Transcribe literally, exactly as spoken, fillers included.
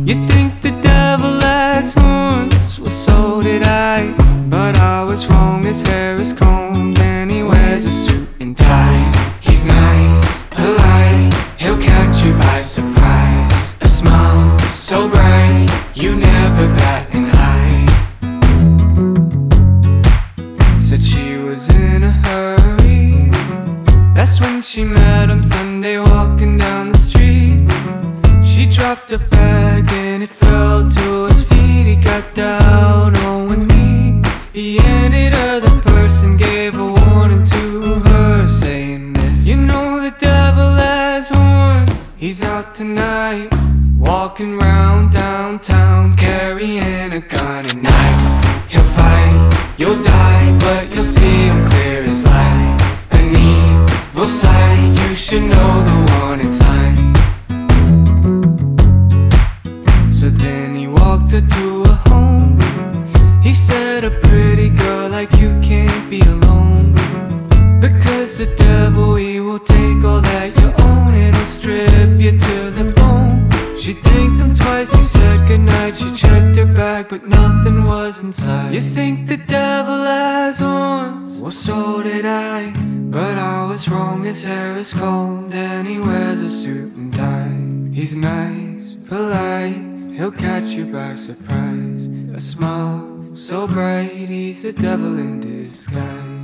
You think the devil has horns? Well, so did I, but I was wrong. His hair is combed and he wears a suit and tie. He's nice, polite, he'll catch you by surprise. A smile so bright, you never bat an eye. Said she was in a hurry. That's when she met him Sunday walking down the street. She dropped a bag and it fell to his feet. He got down on one knee. He handed her the purse and gave a warning to her, saying this: you know the devil has horns. He's out tonight, walking round downtown, carrying a gun and knife. He'll fight, you'll die, but you'll see him clear as light. An evil sight, you should know the warning signs. So then he walked her to a home. He said, a pretty girl like you can't be alone, because the devil, he will take all that you own and he'll strip you to the bone. She thanked him twice, he said goodnight. She checked her bag, but nothing was inside. You think the devil has horns? Well, so did I, but I was wrong. His hair is combed and he wears a suit and tie. He's nice, polite, he'll catch you by surprise. A smile so bright, he's a devil in disguise.